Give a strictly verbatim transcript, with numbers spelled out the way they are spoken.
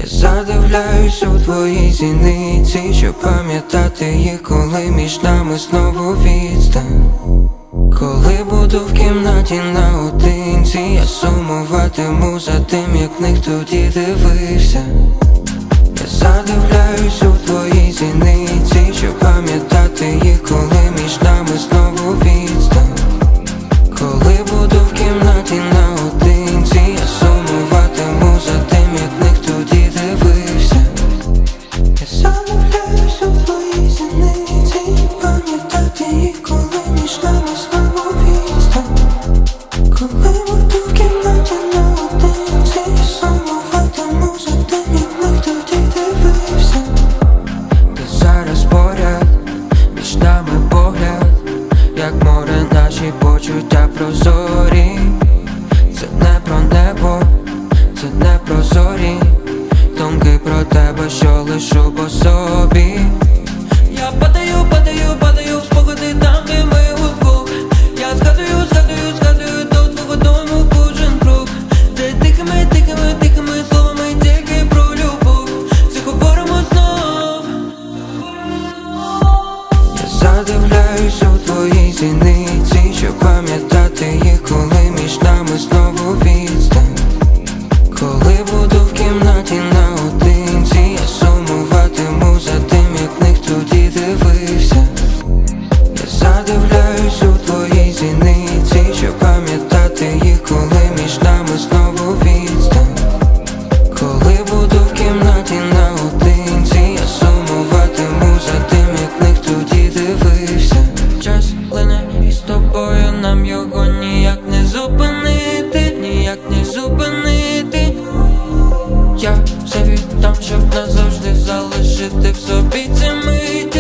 Я задивляюсь у твої зіниці, щоб пам'ятати їх, коли між нами знову відстань. Коли буду в кімнаті наодинці, я сумуватиму за тим, як в них тоді дивився. Я задивляюсь у твої зіниці, щоб пам'ятати їх, коли між нами знову відстань. Коли буду в кімнаті наодинці, я сумуватиму за тим, як в них тоді дивився. Я задивляюсь у твої зіниці, пам'ятати їх, коли між нами знову відстань. Коли буду в кімнаті наодинці, я сумуватиму за тим, як в них тоді дивився. Ти зараз поряд, між нами погляд, як море наші почуття прозорі. Це не про небо, це не про зорі, думки про тебе, що лишу по собі. Я падаю, падаю, падаю в спогади там, де ми удвох. Я згадую, згадую, згадую до твого дому кожен крок, де тихими, тихими, тихими словами тільки про любов заговоримо знов. Я задивляюсь у твої зіниці, щоб пам'ятати їх, коли між нами знову відстань. Коли буду в кімнаті наодинці, я сумуватиму за тим, як в них тоді дивився. Я задивляюсь у твої зіниці, щоб пам'ятати їх, коли між нами знову відстань. Коли буду в кімнаті наодинці, я сумуватиму за тим, як в них тоді дивився. Час плине і з тобою нам його ніяк не зупинити, ніяк не зупинити. Я все віддам, щоб назавжди залишити в собі ці мить.